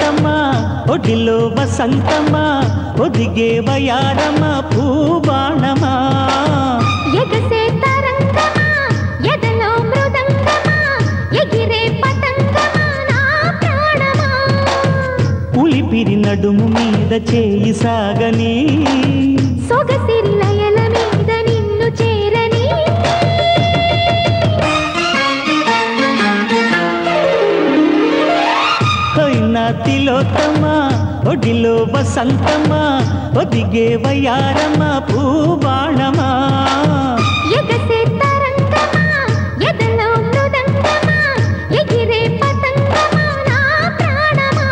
సంతమా ఒడిలో వసంతమా ఒదిగే వయారమా పూబాణమా ఎగసే తరంగమా ఎదలో మృదంగమా ఎగిరే పతంగమా నా ప్రాణమా ఉలిపిరి నడుము మీద చేయి సాగని సొగసిరి లయల మీద నిన్ను చేరని అయినా తిలోత్తమా ఒడిలో వసంతమా ఒదిగే వయారమా పూబాణమా ఎగసే తరంగమా ఎదలో మృదంగమా ఎగిరే పతంగమా నా ప్రాణమా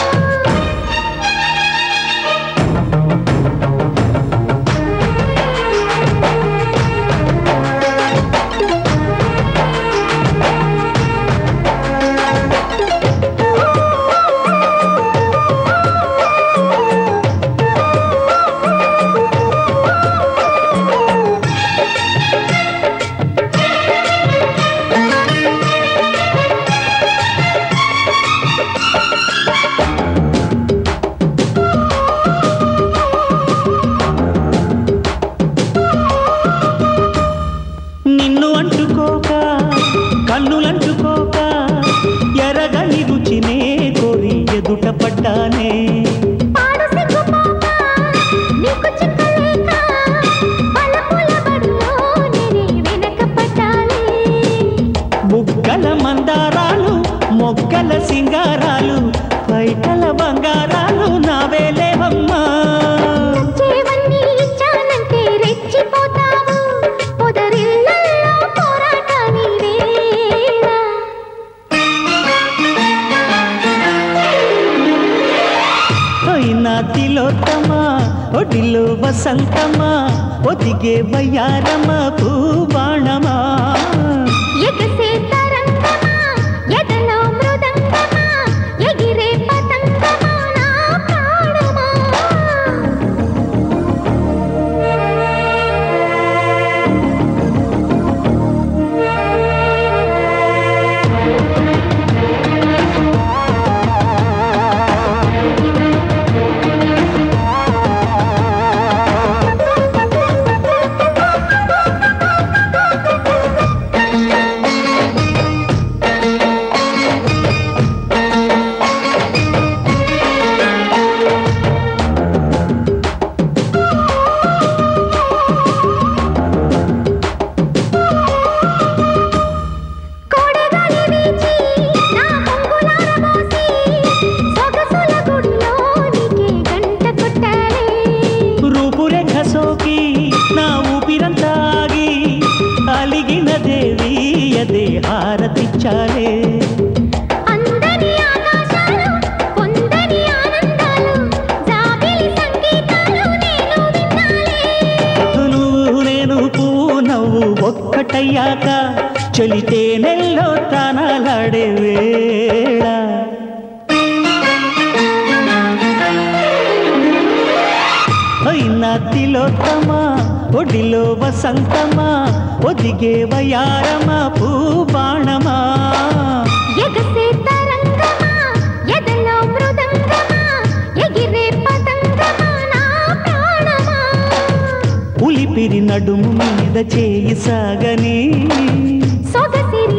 నిన్ను అంటుకోక కన్నులంటుకోక ఎరగని రుచినే కోరి ఎదుట పడ్డానే పాడు సిగ్గుపోక నీకు చిక్కలేక బలపుల బడిలో నేనే వెనకపడ్డానే బుగ్గల మందారాలు మొగ్గల సింగారాలు పైటల బంగారాలు నావేలేవమ్మా చేవన్నీ ఇచ్చానంటే రెచ్చిపోతావు పొదరిళ్ళల్లో పోరాటాని వేళ అయినా తిలోత్తమా ఒడిలో వసంతమా ఒదిగే వయారమా పూబాణమా ఎగసే తరంగమా ఎదలో మృదంగమా ఎగిరే పతంగమా నా ప్రాణమా కోడగాలి వీచి నా పొంగులార మోసి సొగసుల గుడిలో నీకే గంట కొట్టాలే రూపురేఖ సోకి నా ఊపిరంతా ఆగి అలిగిన దేవి అదే హారతిచ్చాలే అందని ఆకాశాలు పొందని ఆనందాలు జాబిలి సంగీతాలు నేను విన్నాలే నువ్వు నేను పువ్వు నవ్వు ఒక్కటయ్యాక చలితే నెల్లో తానాలాడే వేళ అయినా తిలోత్తమా ఒడిలో వసంతమా ఒదిగే వయారమా పూబాణమా ఎగసే తరంగమా ఎదలో మృదంగమా ఎగిరే పతంగమా నా ప్రాణమా ఉలిపిరి నడుము మీద చేయి సాగని సొగసిరి